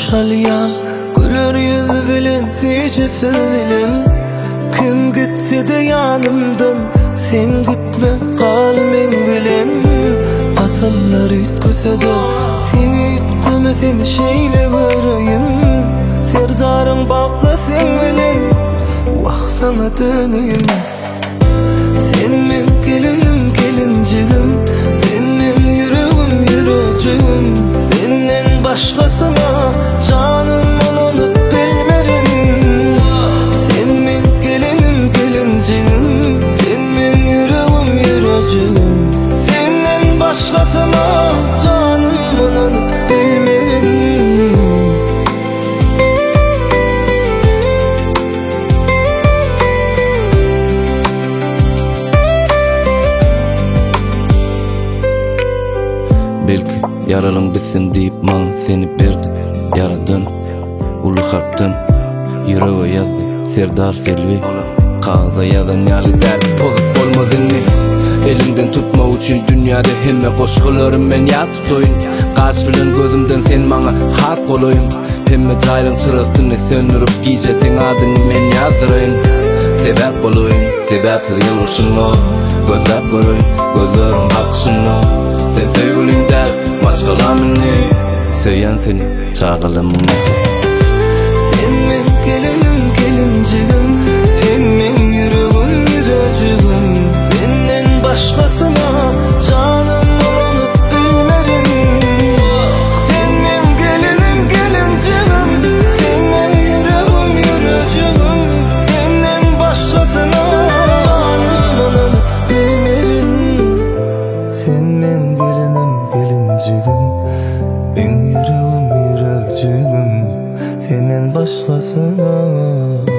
çalya, güler yüzü bilen sicisiz ile. Kim gitse de yanımdan, sen gitme kal men bilen. Asıllar ütküse de seni ütkümesin şeyle göreyim. Serdarın bakla sen bilen, vaksana döneyim. Sen men gelinim gelincigim, sen men yüreğim yüreğim. Senden başkasına canım olanıp bilmerim. Sen men gelinim gelincigim, sen men yüreğim yüreğim. Senden başkasına canım olanıp bilmerim. Belki yaralın bitsin deyip mal seni berdi. Yaradan, ulu harptan yüreğe yazdı Serdar Selvi. Kağıza yazan yali der bozup olmaz inni. Elimden tutma üçün dünyada hemme koşkularım ben ya tutoyun. Kaş bilen gözümden sen bana has olayım. Hemme caylın sırasını söndürüp giyce sen adını men yazdırayım. Sebep olayım, sebepsiz yılmışın o. Gözlep göreyim, gözlerim bakışın o. Sen sevgilin der, başkalarını söyleyen seni çağırımın açısın. Sen men gelinim gelincigim, sen men yüreğim yüreğim. Senden başkasına canım olanıp bilmerim. Sen men gelinim gelincigim, sen men yüreğim yüreğim. Senden başkasına canım olanıp bilmerim. Sen men gelinim gelincigim, ben yüreğim yüreğim. Senden başkasına